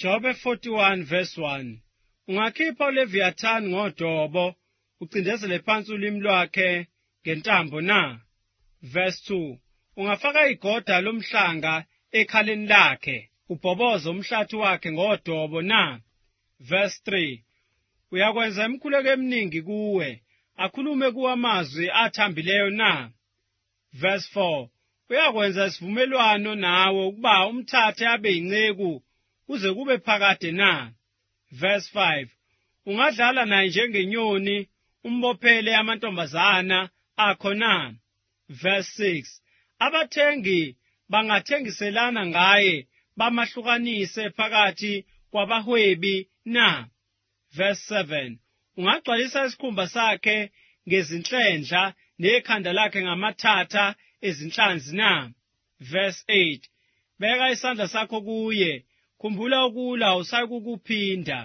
Jobe 41 verse 1. Ungakhipha uLeviathani ngodobo ucindezele phansi ulimi lwakhe ngentambo na? Verse 2. Ungafaka igoda lomhlanga ekhaleni lakhe ubhoboze umhlathi wakhe ngodobo na? Verse 3. Uyakwenza imikhuleko eminingi kuwe akhulume kuwe amazwi athambileyo na? Verse 4. Uyakwenza isivumelwano nawe ukuba umthathe abe yinceku kuze kube phakade na? Verse 5. Ungadlala naye njengenyoni umbophele amantombazana akho na? Verse 6. Abathengi bangathengiselana ngaye bamahlukanise phakathi kwabahwebi na? Verse 7. Ungagcwalisa isikhumba sakhe ngezinhlendla nekhanda lakhe ngamathatha ezinhlanzi na? Verse 8. Beka isandla sakho kuye, khumbula ukula usayikukuphinda.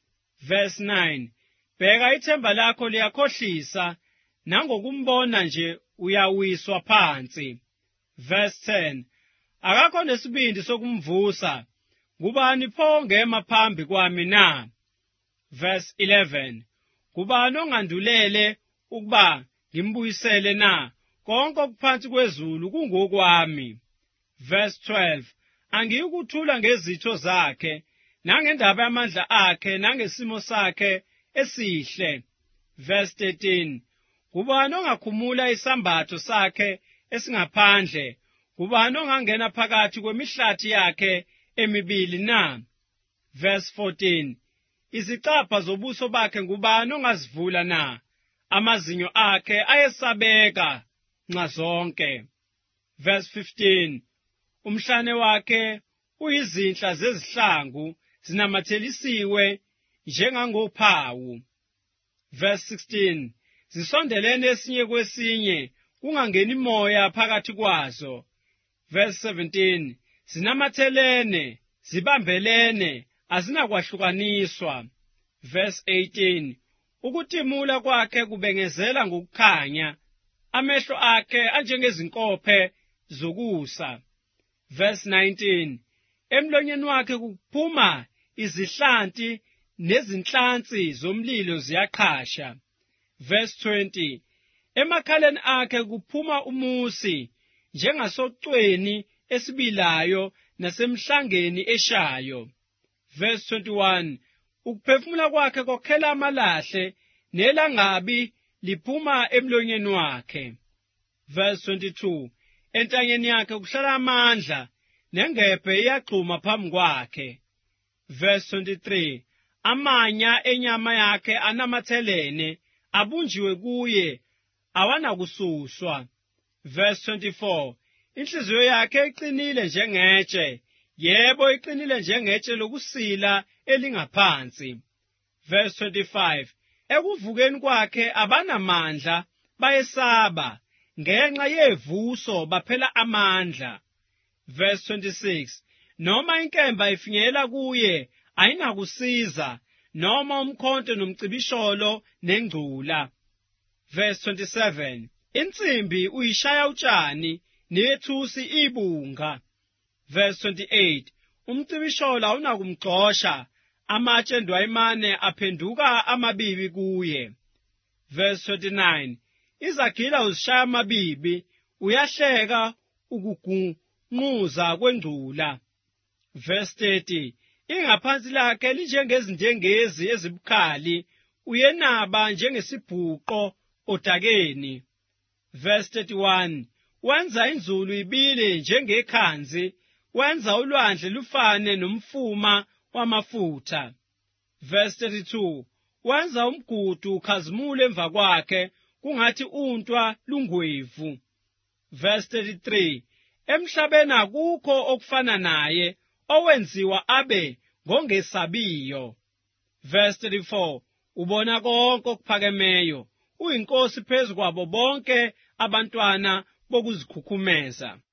Verse 9. Bheka ithemba lakho liyakhohlisa, nangokumbona nje uyawiswa phansi. Verse 10. Akakho nesibindi sokumvusa, ngubani pho ngema phambi kwami na? Verse 11. Ngubani ongandulele ukuba ngimbuyisele na? Konke okuphansi kwezulu kungokwami. Verse 12. Angiyikuthula ngezitho zakhe, nangendaba yamandla akhe, nangesimo sakhe esihle. Verse 13. Ngubani ongakhumula isambatho sakhe esingaphandle? Ngubani ongangena phakathi kwemihlathi yakhe emibili na? Verse 14. Izicapha zobuso bakhe ngubani ongazivula na? Amazinyo akhe ayesabeka nxazonke. Verse 15. Umhlane wakhe uyizinhla zezihlangu zinamathelisiwe njengangophawu. Verse 16. Zisondelene esinye kwesinye, kungangeni moya phakathi kwazo. Verse 17. Zinamathelene, zibambelene, azinakwahlukaniswa. Verse 18. Ukutimula kwakhe kubengezela ngokukhanya, amehlo akhe anjengezinkophe zokusa. Verse 19. Emlonyeni wakhe kuphuma izihlanti nezinhlansi zomlilo ziyaqhasha. Verse 20. Emakhaleni akhe kuphuma umusi, njengasocweni esibilayo nasemhlangeni eshayo. Verse 21. Ukuphefumula kwakhe kokhela amalahle, nelangabi liphuma emlonyeni wakhe. Verse 22. Entanyeni yakhe kuhlala amandla, nengebhe iyagxuma phambi kwakhe. Verse 23. Amanya enyama yakhe anamathelene, abunjiwe kuye, awanakususwa. Verse 24. Inhliziyo yakhe iqinile njengetshe, yebo iqinile njengetshe lokusila elingaphansi. Verse 25. Ekuvukeni kwakhe abanamandla bayesaba, ngenxa yevuso baphela amandla. Verse 26. Noma inkemba ifinyela kuye, ayinakusiza, noma umkhonto nomcibisholo nengcula. Verse 27. Insimbi uyishaya utshani, nethusi ibunga. Verse 28. Umcibisholo awunakumgxosha, amatshe endwayimane aphenduka amabibi kuye. Verse 29. Izagila uzishaya amabibi, uyahleka ukugunquza kwengcula. Verse 30. Ingaphansi lakhe linjengezindengezi ezibukhali, uyenaba njengesibhuqo odakeni. Verse 31. Wenza inzulu ibile njengekhanzi, wenza ulwandle lufane nomfuma wamafutha. Verse 32. Wenza umgudu ukhazimule emva kwakhe, kungathi untwa lungwevu. Verse 33. Emhlabeni akukho okufana naye, owenziwa abe ngongesabiyo. Verse 34. Ubona konke okuphakemeyo, uyinkosi phezu kwabo bonke abantwana bokuzikhukhumeza.